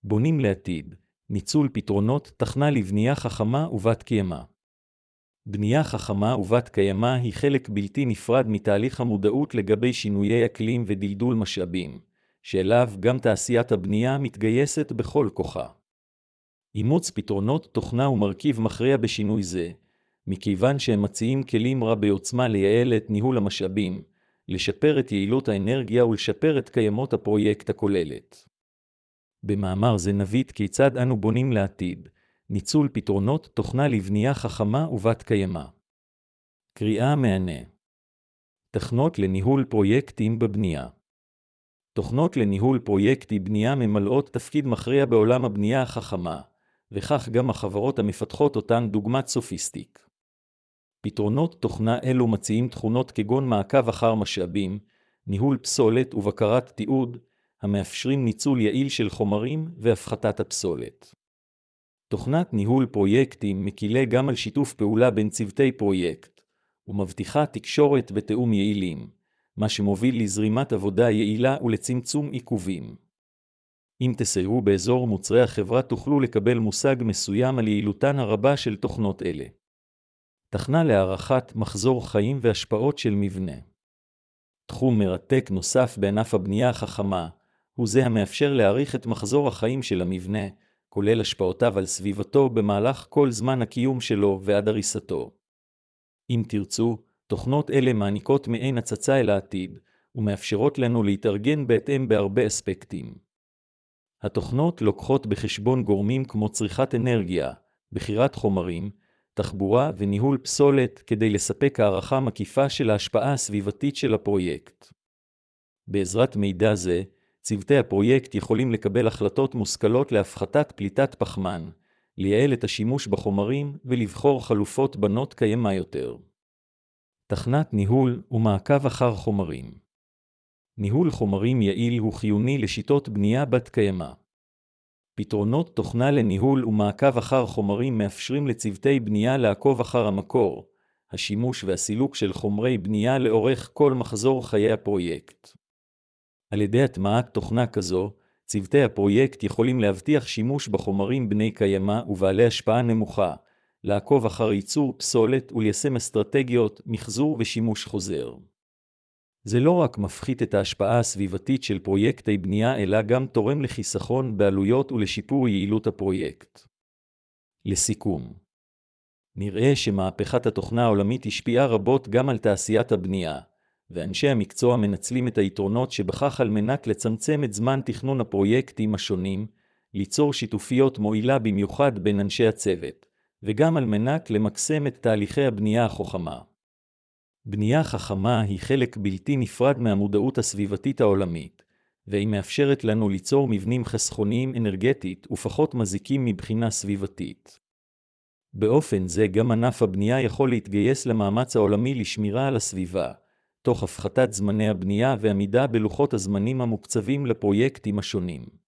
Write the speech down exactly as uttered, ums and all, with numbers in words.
בונים לעתיד, ניצול פתרונות תכנה לבנייה חכמה ובת קיימא. בנייה חכמה ובת קיימא היא חלק בלתי נפרד מתהליך המודעות לגבי שינויי אקלים ודלדול משאבים, שאליו גם תעשיית הבנייה מתגייסת בכל כוחה. אימוץ פתרונות תוכנה הוא מרכיב מכריע בשינוי זה, מכיוון שהם מציעים כלים רבי עוצמה לייעל את ניהול המשאבים, לשפר את יעילות האנרגיה ולשפר את קיימות הפרויקט הכוללת. במאמר זה נביט כיצד אנו בונים לעתיד, ניצול פתרונות תוכנה לבנייה חכמה ובת קיימא. קריאה מענה. תכנות לניהול פרויקטים בבנייה. תוכנות לניהול פרויקטי בנייה ממלאות תפקיד מכריע בעולם הבנייה החכמה, וכך גם החברות המפתחות אותן דוגמת סופיסטיק. פתרונות תוכנה אלו מציעים תכונות כגון מעקב אחר משאבים, ניהול פסולת ובקרת תיעוד, המאפשרים ניצול יעיל של חומרים והפחתת הפסולת. תוכנת ניהול פרויקטים מקילה גם על שיתוף פעולה בין צוותי פרויקט, ומבטיחה תקשורת ותאום יעילים, מה שמוביל לזרימת עבודה יעילה ולצמצום עיכובים. אם תסיירו באזור מוצרי החברה תוכלו לקבל מושג מסוים על יעילותן הרבה של תוכנות אלה. תכנה להערכת מחזור חיים והשפעות של מבנה. תחום מרתק נוסף בענף הבנייה החכמה, הוא זה המאפשר להעריך את מחזור החיים של המבנה, כולל השפעותיו על סביבתו במהלך כל זמן הקיום שלו ועד הריסתו. אם תרצו, תוכנות אלה מעניקות מעין הצצה אל העתיד, ומאפשרות לנו להתארגן בהתאם בהרבה אספקטים. התוכנות לוקחות בחשבון גורמים כמו צריכת אנרגיה, בחירת חומרים, תחבורה וניהול פסולת כדי לספק הערכה מקיפה של ההשפעה הסביבתית של הפרויקט. בעזרת מידע זה, צוותי הפרויקט יכולים לקבל החלטות מושכלות להפחתת פליטת פחמן, לייעל את השימוש בחומרים ולבחור חלופות בנות קיימא יותר. תכנת ניהול ומעקב אחר חומרים. ניהול חומרים יעיל הוא חיוני לשיטות בנייה בת קיימא. פתרונות תוכנה לניהול ומעקב אחר חומרים מאפשרים לצוותי בנייה לעקוב אחר המקור, השימוש והסילוק של חומרי בנייה לאורך כל מחזור חיי הפרויקט. על ידי הטמעת תוכנה כזו, צוותי הפרויקט יכולים להבטיח שימוש בחומרים בני קיימא ובעלי השפעה נמוכה, לעקוב אחר ייצור פסולת וליישם אסטרטגיות, מחזור ושימוש חוזר. זה לא רק מפחית את ההשפעה הסביבתית של פרויקטי בנייה, אלא גם תורם לחיסכון בעלויות ולשיפור יעילות הפרויקט. לסיכום, נראה שמהפכת התוכנה העולמית השפיעה רבות גם על תעשיית הבנייה, ואנשי המקצוע מנצלים את היתרונות שבכך על מנת לצמצם את זמן תכנון הפרויקטים השונים, ליצור שיתופיות מועילה במיוחד בין אנשי הצוות, וגם על מנת למקסם את תהליכי הבנייה החכמה. בנייה חכמה היא חלק בלתי נפרד מהמודעות הסביבתית העולמית, והיא מאפשרת לנו ליצור מבנים חסכוניים אנרגטית ופחות מזיקים מבחינה סביבתית. באופן זה גם ענף הבנייה יכול להתגייס למאמץ העולמי לשמירה על הסביבה, תוך הפחתת זמני הבנייה ועמידה בלוחות הזמנים המוקצבים לפרויקטים השונים.